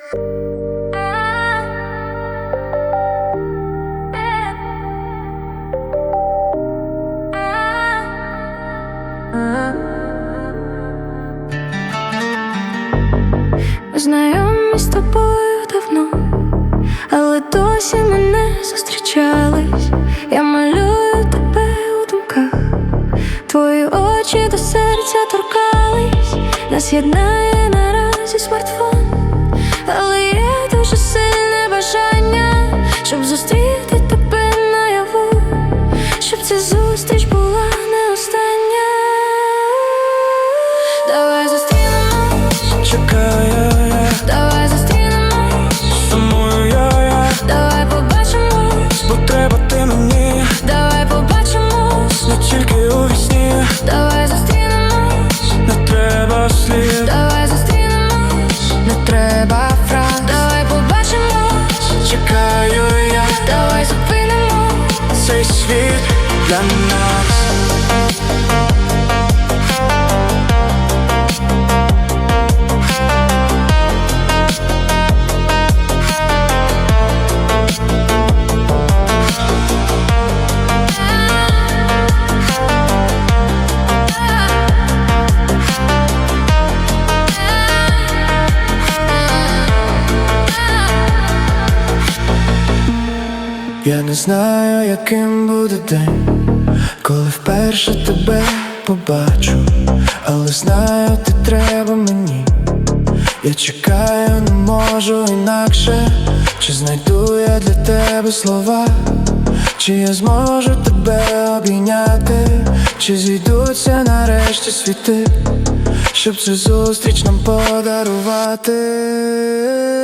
Ми знайомі з тобою давно, але досі ми не зустрічались. Я малюю тебе у думках, твої очі до серця торкались. Нас єднає наразі смартфон, але є дуже сильне бажання, щоб зустріти тебе наяву, щоб ця зустріч була не остання. Давай зустрінемось, чекаю я, давай зустрінемось, сумую я, давай побачимось, бо треба ти мені, давай побачимось, не тільки у вісні, давай зустрінемось, не треба слів, давай зустрінемось, не треба фраз, давай побачимось, чекаю я, давай зупинимо цей світ для нас. Я не знаю, яким буде день, коли вперше тебе побачу, але знаю, ти треба мені. Я чекаю, не можу інакше. Чи знайду я для тебе слова, чи я зможу тебе обійняти, чи зійдуться нарешті світи, щоб цю зустріч нам подарувати.